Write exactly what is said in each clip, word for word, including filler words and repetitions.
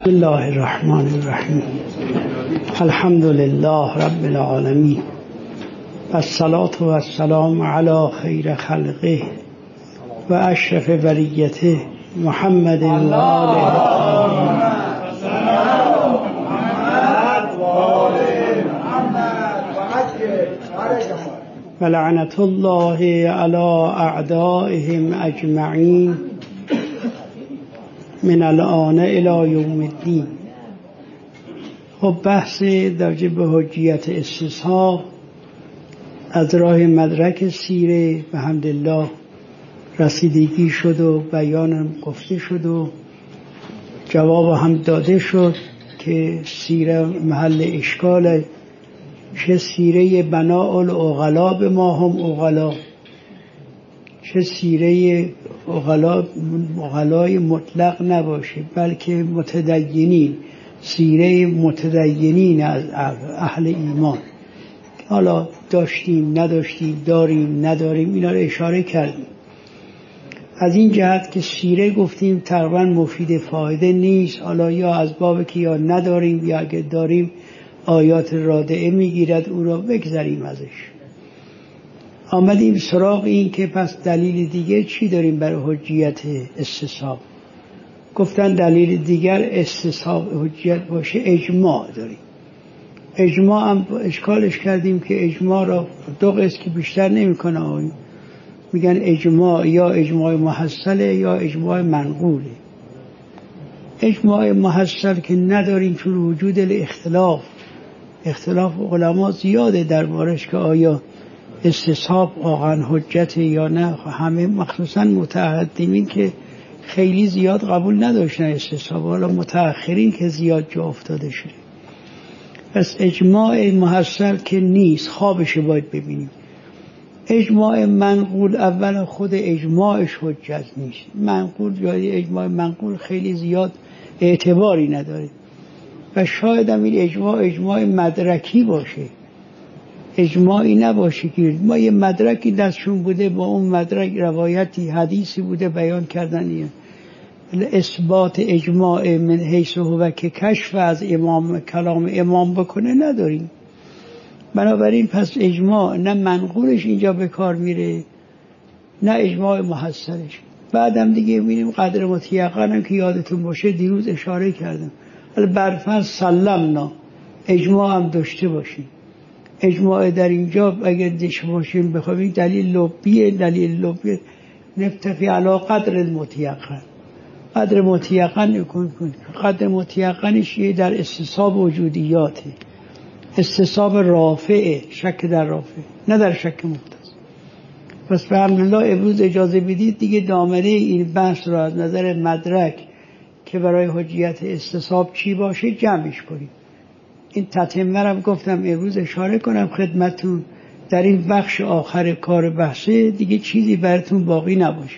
بسم الله الرحمن الرحیم. الحمد لله رب العالمین و الصلاة و السلام علی خیر خلقه و اشرف بریته محمد و آله و لعنت الله علی اعدائهم اجمعین من الان الی یوم الدین. خب بحث درجه به حجیت استصحاب از راه مدرک سیره به حمدالله رسیدگی شد و بیانم گفته شد و جواب هم داده شد که سیره محل اشکال، چه سیره بناء العقلا به ما هم عقلا، چه سیره عقلا عقلای مطلق نباشه بلکه متدینین، سیره متدینین از اهل ایمان. حالا داشتیم نداشتیم، داریم نداریم، اینا رو اشاره کردیم. از این جهت که سیره گفتیم تقریبا مفید فایده نیست، حالا یا از باب که یا نداریم یا اگه داریم آیات رادعه میگیرد، او را بگذاریم ازش. آمدیم سراغ این که پس دلیل دیگه چی داریم برای حجیت استصحاب. گفتن دلیل دیگر استصحاب حجیت باشه اجماع داریم. اجماع هم اشکالش کردیم که اجماع را دو قسم که بیشتر نمی کنه آقایون. میگن اجماع یا اجماع محصله یا اجماع منقوله. اجماع محصل که نداریم چون وجود الاختلاف، اختلاف علما زیاده دربارش که آیا استصحاب واقعا حجت یا نه. همه مخصوصا متقدمین که خیلی زیاد قبول نداشتن استصحاب، حالا متأخرین که زیاد جا افتاده شده. پس اجماع محصل که نیست، خوابش باید ببینیم. اجماع منقول اول خود اجماعش حجت نیست. منقول یا اجماع منقول خیلی زیاد اعتباری نداره و شاید هم این اجماع اجماع مدرکی باشه، اجماعی نباشه که ما یه مدرکی دستشون بوده، با اون مدرک روایتی حدیثی بوده بیان کردن. اثبات اجماع من حیث هو که کشف از امام کلام امام بکنه نداریم. بنابراین پس اجماع نه منقولش اینجا به کار میره نه اجماع محصلش. بعدم دیگه میریم قدر متیقنم که یادتون باشه دیروز اشاره کردم، ولی برفرض سلمنا اجماع هم داشته باشیم. اجماع در اینجا اگر داشته باشیم بخوایم دلیل لبیه، دلیل لبیه نفتفی علا قدر المتیقن. قدر متیقن نکن کن قدر متیقنش یه در استصحاب وجودیاته، استصحاب رافعه، شک در رافعه نه در شک مختص. پس به الحمدلله امروز اجازه بدید دیگه دامنه این بحث را از نظر مدرک که برای حجیت استصحاب چی باشه جمعش کنیم. این تتمه رو گفتم امروز اشاره کنم خدمتون در این بخش آخر کار بحثه، دیگه چیزی براتون باقی نباشه.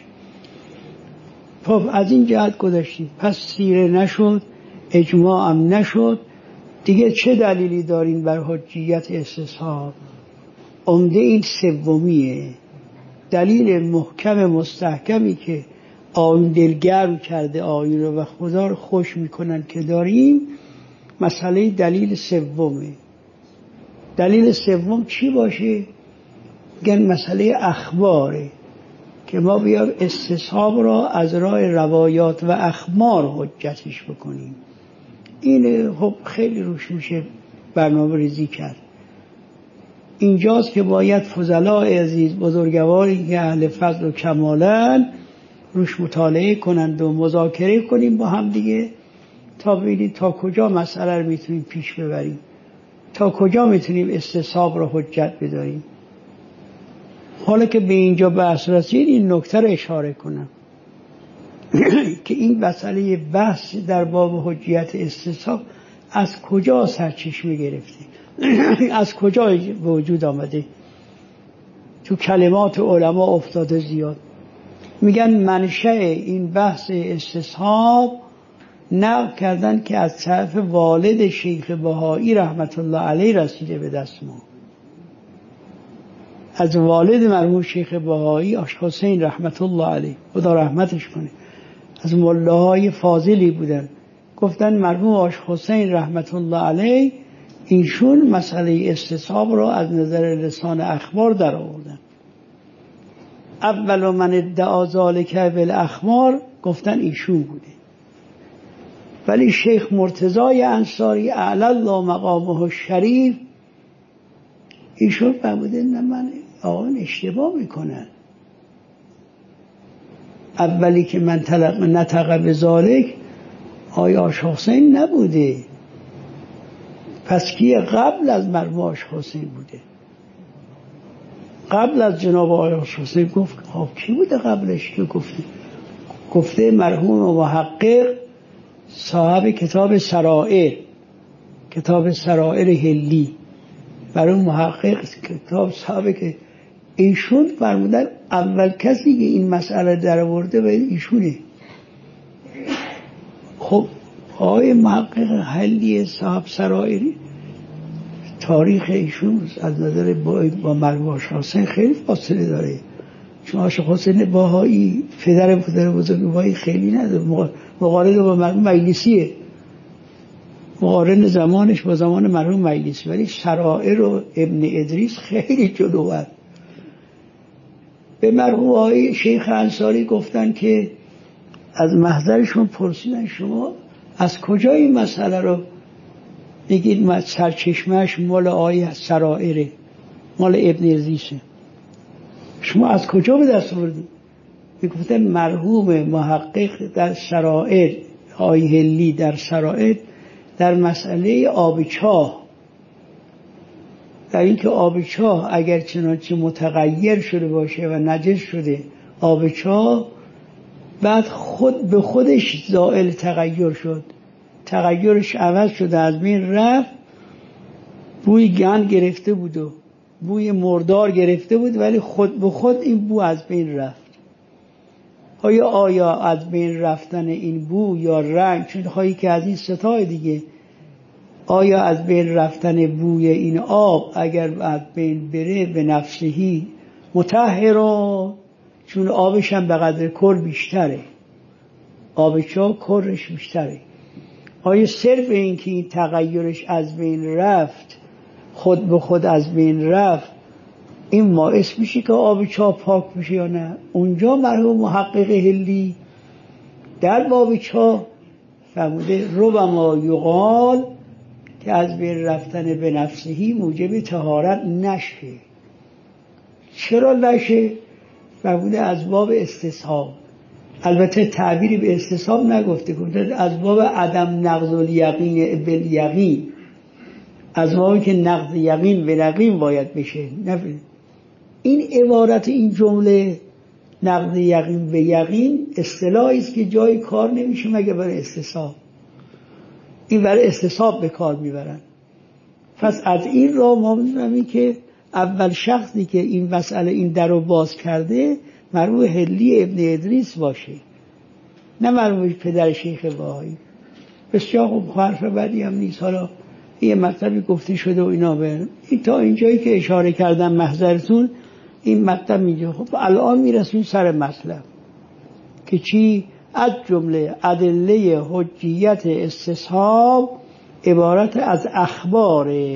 خب از این جهت گذاشتیم. پس سیره نشد، اجماع هم نشد، دیگه چه دلیلی داریم بر حجیت استصحاب؟ عمده این سومیه، دلیل محکم مستحکمی که آیین دلگرم کرده آیین رو و خدا رو خوش میکنن که داریم. مسئله دلیل سومه. دلیل سوم چی باشه؟ میگن مسئله اخباره که ما بیار استصحاب را از راه روایات و اخبار حجتش بکنیم. این خب خیلی روش میشه برنامه ریزی کرد. اینجاست که باید فضلای عزیز، بزرگواری که اهل فضل و کمالن، روش مطالعه کنند و مذاکره کنیم با هم دیگه تا ببینید تا کجا مسئله رو میتونیم پیش ببریم، تا کجا میتونیم استصحاب رو حجت بداریم. حالا که به اینجا بحث رسید این نکته رو اشاره کنم که این مسئله بحث در باب حجیت استصحاب از کجا سرچشمه گرفته، از کجا به وجود آمده. تو کلمات علما افتاده زیاد. میگن منشأ این بحث استصحاب نقل کردن که از طرف والد شیخ بهایی رحمت الله علیه رسیده به دست ما. از والد مرحوم شیخ بهایی آشق حسین رحمت الله علیه، خدا رحمتش کنه، از ملاهای فاضلی بودن. گفتن مرحوم آش حسین رحمت الله علیه ایشون مسئله استصحاب رو از نظر لسان اخبار در آوردن. اول من ادعا ذالک بالاخبار گفتن ایشون بوده، ولی شیخ مرتضای انصاری اعلی الله مقامه الشریف ایشون فرموده نه من آقایان اشتباه میکنن. اولی که من طلب نطق بذالک آقای آش حسین نبوده، پس کی قبل از مرحوم آش حسین بوده؟ قبل از جناب آقای آش حسین گفت خب کی بوده قبلش که گفته؟ گفته مرحوم محقق صاحب کتاب سرائر، کتاب سرائر هلی، برای محقق کتاب صاحب که ایشون فرمودن اول کسی که این مسئله در آورده و ایشونه. خب آقای محقق هلی صاحب سرائری تاریخ ایشون از نظر با, با مرحوم آش حسین خیلی فاصله داره، چون آش حسین باهایی پدر پدر بزرگواری خیلی نداره، مقارن با مرحوم مجلسیه، مقارن زمانش با زمان مرحوم مجلسی، ولی سرائر و ابن ادریس خیلی جلوه. به مرحوم آقای شیخ انصاری گفتن که از محضرشون پرسیدن شما از کجا این مسئله رو میگید سرچشمهش مال آقای سرائره، مال ابن ادریسه، شما از کجا به دست آوردید؟ میگفتن مرحوم محقق در سرائر آقای هلی در سرائر در مسئله آب چاه، در اینکه آب چاه اگر چنانچه متغیر شده باشه و نجس شده آب چاه، بعد خود به خودش زائل تغییر شد، تغییرش عوض شده، از بین رفت، بوی گند گرفته بود و بوی مردار گرفته بود، ولی خود به خود این بو از بین رفت. آیا آیا از بین رفتن این بو یا رنگ، چون خواهی که از این ستای دیگه، آیا از بین رفتن بوی این آب اگر از بین بره به نفسهی مطهرون، چون آبش هم به قدر کر بیشتره، آب چاه کرش بیشتره، آیا صرف این که این تغییرش از بین رفت، خود به خود از بین رفت، این باعث میشه که آب چاه پاک بشه یا نه؟ اونجا مرحوم محقق هلی در باب چاه فرموده ربما یقال که از بین رفتن به نفسهی موجب طهارت نشه. چرا نشه؟ فرموده از باب استصحاب. البته تعبیری به استصحاب نگفته، گفته از باب عدم نقض الیقین بالیقین، از بابی که نقض یقین به یقین باید بشه. نفید. این عبارت این جمله نقض یقین به یقین اصطلاحی است که جای کار نمیشه مگه برای استصحاب. این برای استصحاب به کار میبرن. پس از این را ما می‌فهمیم که اول شخصی که این مسئله این در رو باز کرده مرحوم هلی ابن ادریس باشه، نه مرحوم پدر شیخ بهایی. بسیار خوب، حرف بدی هم نیست. حالا یه مطلبی گفته شده و اینا برن. این تا اینجایی که اشاره کردم محضرتون این مطلب میگه. خب الان میرسیم سر مطلب که چی؟ از جمله ادله حجیت استصحاب عبارت از اخباره.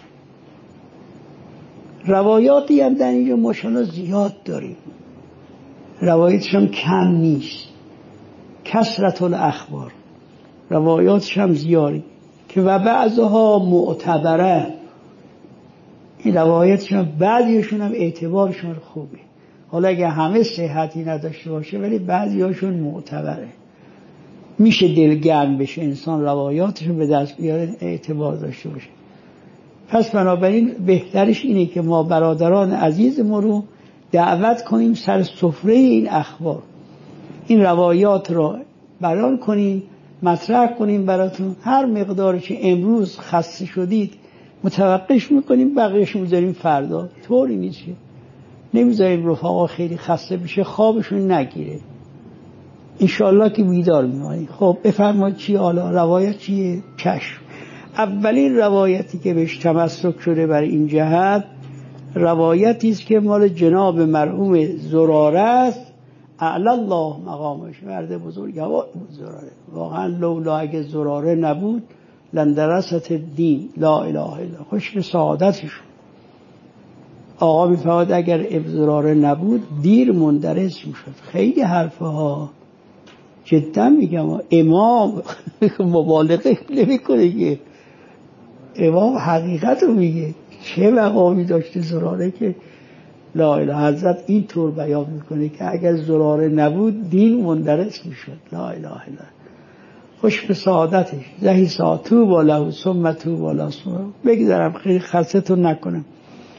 روایاتی هم در اینجا ماشاءالله زیاد داریم، روایاتش هم کم نیست، کثرت الاخبار، روایاتش هم زیادی که و بعضها معتبره. این روایاتش هم بعضیشون هم اعتبارشون خوبه، حالا اگه همه صحتی نداشته باشه ولی بعضیاشون معتبره، میشه دلگرم بشه انسان روایاتشون به دست بیاره، اعتبار داشته باشه. پس بنابراین بهترش اینه که ما برادران عزیز ما رو دعوت کنیم سر سفره این اخبار، این روایات رو بیان کنیم، مطرح کنیم براتون. هر مقداری که امروز خسته شدید متوقفش میکنیم، بقیهش میذاریم فردا. طوری نیست، نمیذاریم رفقا خیلی خسته بشه خوابشون نگیره، انشالله که بیدار میمونید. خب بفرمایید چی حالا روایت چیه؟ چشم. اولین روایتی که بهش تمسک شده برای این جهت روایتی است که مال جناب مرحوم زراره است اعلی الله مقامش، مرد بزرگوار بود زراره. واقعا لولا اگه زراره نبود لندرست دین لا اله الا. خوش به سعادتشون. آقا میفرماد اگر زراره نبود دیر مندرس میشد. خیلی حرفها جدا میگم. امام مبالغه نمیکنه که امام حقیقت رو میگه. چه مقامی داشته زراره که لا اله. حضرت این طور بیان میکنه که اگر زراره نبود دین مندرس میشد. لا اله الا. خوش به سعادتش. زهی ساعتو بالا ثم تو بالا ثم. بگذارم خیلی خستتون نکنم.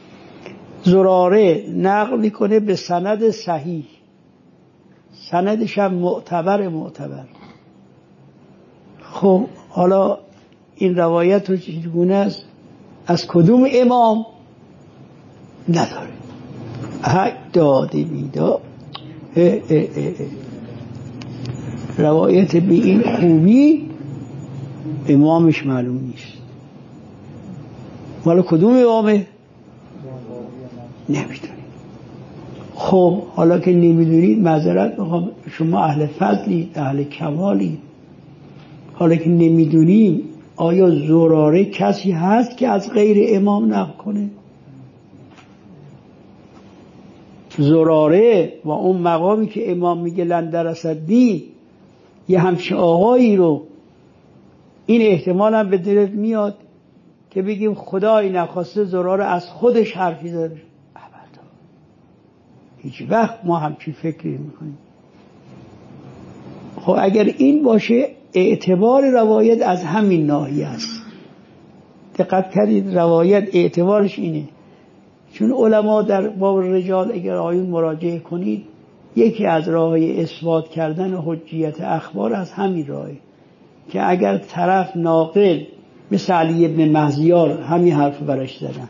زراره نقل میکنه به سند صحیح، سندش هم معتبر معتبر. خب حالا این روایت رو چگونه است؟ از کدوم امام؟ نداره. حق داده میدا روایت به این خوبی امامش معلوم نیست. حالا کدوم امامه؟ نمیدونید. خب حالا که نمیدونید معذرت میخوام، شما اهل فضلید، اهل کمالید. حالا که نمیدونیم آیا زراره کسی هست که از غیر امام نقل کنه؟ زراره و اون مقامی که امام میگه لندرست دین، یه همچین آقایی رو این احتمال هم به دلت میاد که بگیم خدای نخواسته زراره از خودش حرفی زده. ابدا هیچ وقت ما همچین فکری میکنیم. خب اگر این باشه اعتبار روایت از همین ناحیه است. دقت کردید روایت اعتبارش اینه، چون علما در باب رجال اگر آیون مراجعه کنید یکی از راه‌های اثبات کردن حجیت اخبار از همین راهه که اگر طرف ناقل مثل علی ابن مهزیار همین حرف برش زدن،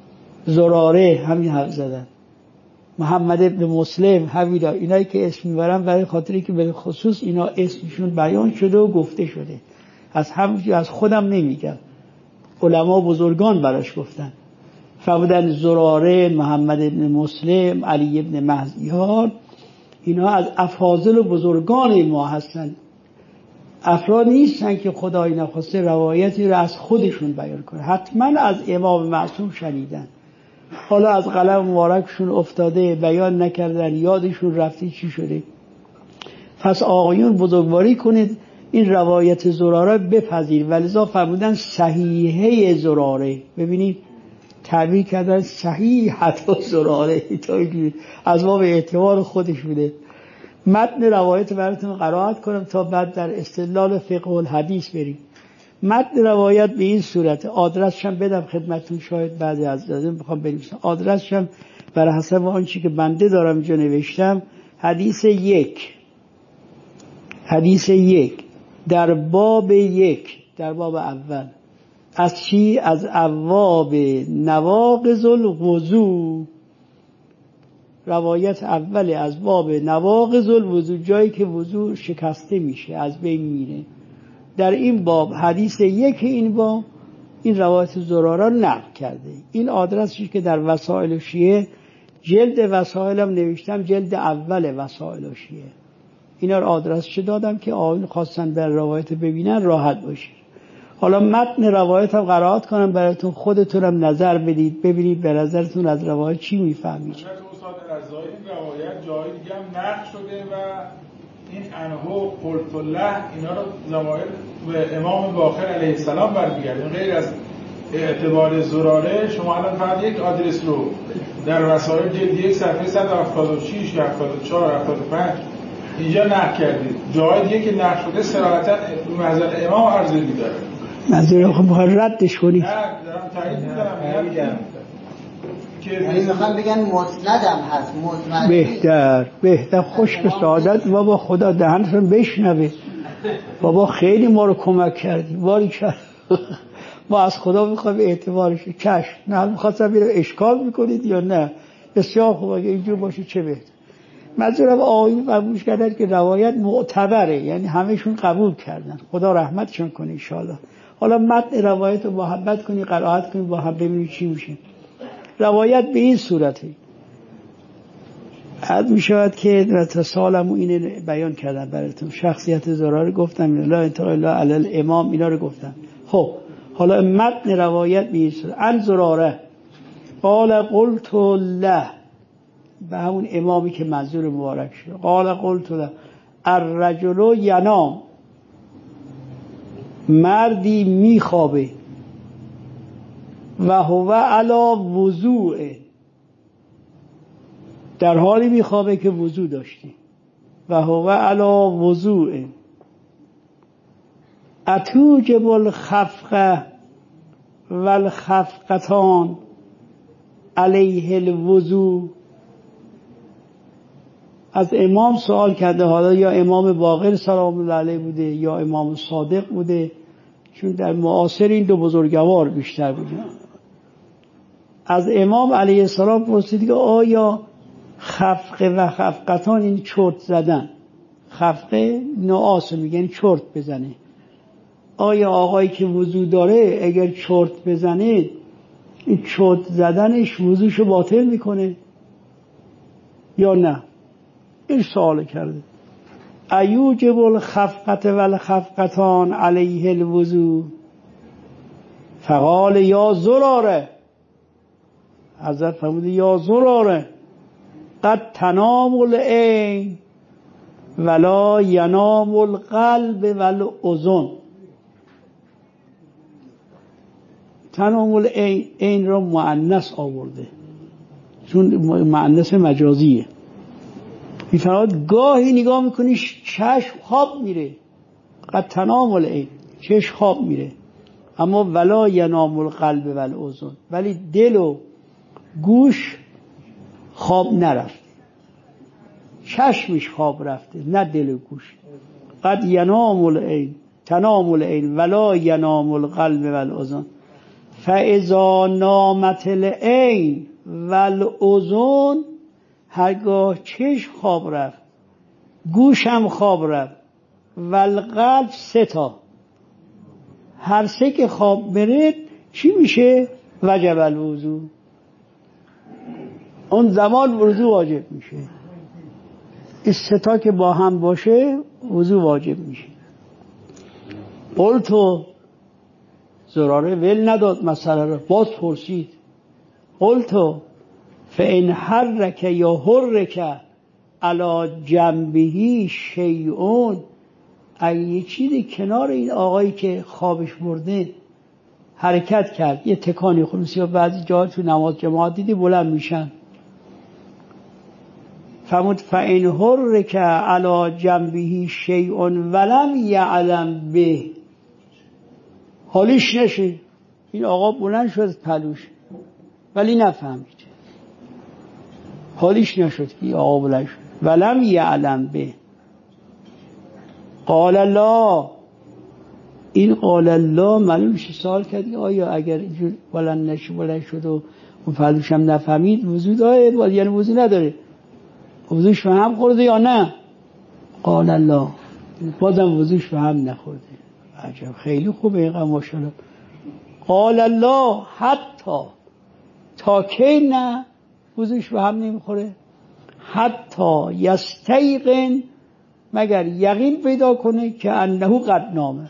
زراره همین حرف زدن، محمد ابن مسلم همین، اینایی که اسم میبرن برای خاطری که به خصوص اینا اسمشون بیان شده و گفته شده، از همونجا از خودم نمیگم، علما بزرگان براش گفتن. فرمودن زراره، محمد ابن مسلم، علی ابن مهزیار، اینا از افاضل و بزرگان ما هستن. افراد نیستن که خدای نخواسته روایتی رو از خودشون بیان کنه، حتما از امام معصوم شنیدن. حالا از قلم مبارکشون افتاده، بیان نکردن، یادشون رفته چی شده. پس آقایون بزرگواری کنید این روایت زراره بپذیر. ولذا فرمودن صحیحه زراره. ببینید تعبیر کردن صحیح حتی زراره از باب اعتبار خودش بوده. متن روایت براتون قرائت کنم تا بعد در استدلال فقه الحدیث بریم. متن روایت به این صورت، آدرسش هم بدم خدمتتون، شاید بعضی از لازم بخوام بنویسم. آدرسش هم برای حسب آنچه که بنده دارم اینجا نوشتم. حدیث یک، حدیث یک در باب یک، در باب اول. از چی؟ از ابواب نواقض الوضو. روایت اول از باب نواقض الوضو، جایی که وضو شکسته میشه، از بین میره. در این باب حدیث یک این باب این روایت زراره نقل کرده. این آدرسش که در وسائل شیعه، جلد وسائلم نوشتم، جلد اول وسائل شیعه، اینا رو آدرسش دادم که آقایون خواستن در روایت ببینن راحت باشه. حالا متن روایت هم قرائت کنم براتون، خودتونم نظر بدید ببینید به نظرتون از روایت چی میفهمید. استاد رضایی این روایت جای دیگه هم نقل شده و این انهو قلت الله اینا رو ضمایر به امام باقر علیه السلام برمیگرده. غیر از اعتبار زراره شما الان فقط یک آدرس رو در وسایل جلد یک صفحه صد و هفتاد و شش، هفتاد و چهار، هفتاد و پنج اینجا نقل کردید. جای دیگه که نقل شده صراحتا رو محضر امام عرضه می‌داره. منظور خب بخواد ردش کنی. نه دارم تایید می‌کنم یعنی میخوام بگن مسندم هست، مسند بهتر بهتر. خوش به سعادت بابا، خدا دهنتون بشنوه بابا، خیلی ما رو کمک کردی باری کرد. ما از خدا میخوایم اعتبارش کش نه میخواستم بیرم اشکال میکنید یا نه. بسیار خوب، اگه اینجور باشه چه بهتر. منظورم آقایون قبول کردن که روایت معتبره، یعنی همهشون قبول کردن، خدا رحمتشون کنه ان شاء الله. حالا متن روایت رو محبت کنی قرائت کنی با هم ببینید چی میشه. روایت به این صورته. حد می شود که در سالم اینه بیان کردم براتون. شخصیت زراره گفتم، لا انتقال لا علل امام، اینا رو گفتم. خب حالا متن روایت میرسه. ان زراره قال قلت له، به همون امامی که منظور مبارک شد. قال قلت له الرجل ینام، مردی میخوابه، و هو علی وضوء، در حالی میخوابه که وضو داشته، و هو علی وضوء، اتوجب الخفقه و الخفقتان علیه الوضو. از امام سوال کرده، حالا یا امام باقر سلام الله علیه بوده یا امام صادق بوده، چون در معاصر این دو بزرگوار بیشتر بوده. از امام علیه السلام پرسید که آیا خفقه و خفقتان، این چرت زدن، خفقه نعاس میگن چرت بزنه، آیا آقایی که وضو داره اگر چرت بزنه این چرت زدنش وضوشو باطل میکنه یا نه؟ این سوال کرده. ایوجب الخفقه و الخفقتان علیه الوضو؟ فقال یا زراره، حضرت فرمود یا زراره قد تنام العین ولا ینام القلب والاذن. تنام العین، عین را مؤنث آورده چون مؤنث مجازیه. میفرماد گاهی نگاه میکنی چشم خواب میره، قد تنام العین، چشم خواب میره، اما ولا ینام القلب والاذن، ولی دل و گوش خواب نرفته، چشمش خواب رفته نه دل و گوش. قد ینام العین تنام العین ولا ینام القلب والاذن فاذا نامت العین والاذن، هرگاه چشم خواب رفت، گوش هم خواب رفت، والقلب سه تا، هر سه که خواب بره چی میشه؟ وجب الوضو، اون زمان وضو واجب میشه. این سه تا که با هم باشه وضو واجب میشه. قلتو، زراره ول نداد مسئله رو، باز پرسید. قلتو فإن حرک یا حرک علی جنبه شیئون، اگه یه چیزی کنار این آقایی که خوابش برده حرکت کرد، یه تکانی خلوصی ها بعضی جاها تو نماز جماعت دیدی بلند میشن، فرمود فإن حرک علی جنبه شیئون ولم یعلم به، حالیش نشه، این آقا بلند شد پلوش ولی نفهمید، حالیش نشد که آقا بلند شد، ولم یعلم به. قال الله، این قال الله معلوم میشه سوال کرد آیا اگر اینجور بلند نشد بلند شد و اون پلوش هم نفهمید وضو داره، یعنی وضو نداره، وضوش به هم خورده یا نه؟ قال الله، بازم وضوش به هم نخورده. عجب، خیلی خوبه اینقدر ماشاءالله. قال الله حتی، تا کی نه وضوش به هم نمیخوره؟ حتی یستیقن، مگر یقین پیدا کنه که انه قد نامه،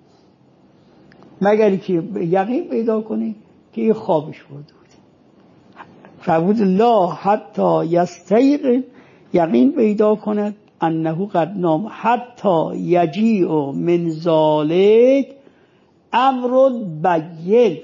مگر که یقین پیدا کنه که این خوابش برده بود. فرمود لا حتی یستیقن، یقین پیدا کند انه قد نام، حتی یجیء من ذالک امر بین.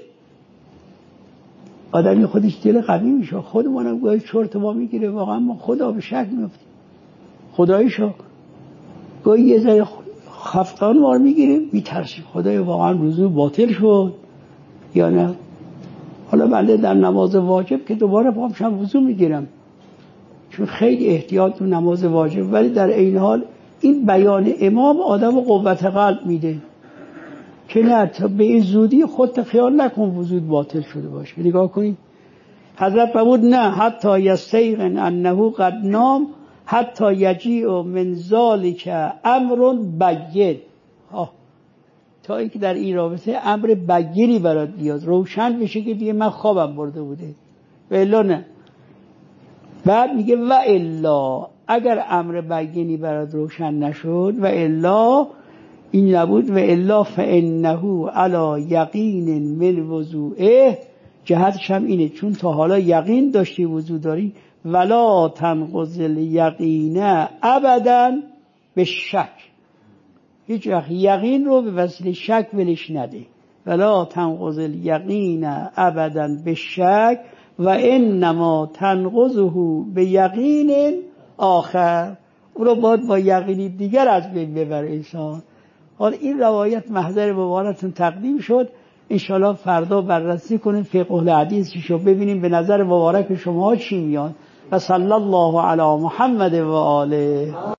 آدمی خودش دل قوی میشه، خودمونم گاهی چرت ما میگیره، واقعا ما خدا به شک میفتیم، خداییشو گاهی یه ذره خفقان ما رو میگیره، میترسیم خدای واقعا وضو باطل شد یا نه. حالا بنده در نماز واجب که دوباره پامشم وضو میگیرم چون خیلی احتیاط تو نماز واجب، ولی در این حال این بیان امام آدم قوت قلب میده که نه به این زودی خودت خیال نکن وضو باطل شده باشه. نگاه کنید حضرت فرمود نه حتی یستیقن انه قد نام حتی یجیء من ذالک امر بین، تا اینکه در این رابطه امر بینی برات بیاد، روشن بشه که دیگه من خوابم برده بوده و الا نه. بعد میگه و الا، اگر امر بیانی برات روشن نشد، و الا این نبود، و الا فانه علی یقین من وضوعه، جهتش هم اینه چون تا حالا یقین داشتی وضو داری، ولا تنقض الیقین ابدا به شک، هیچ وقت یقین رو به وسیله شک ولش نده. ولا تنقض الیقین ابدا به شک و انما تنقضه به یقین آخر، او رو باید با یقینی دیگر از بین ببره انسان. حالا این روایت محضر مبارکتون تقدیم شد، انشالله فردا بررسی کنیم فقه الحدیثش رو ببینیم به نظر مبارک شما چی میاد. و صلی الله علی محمد و آله.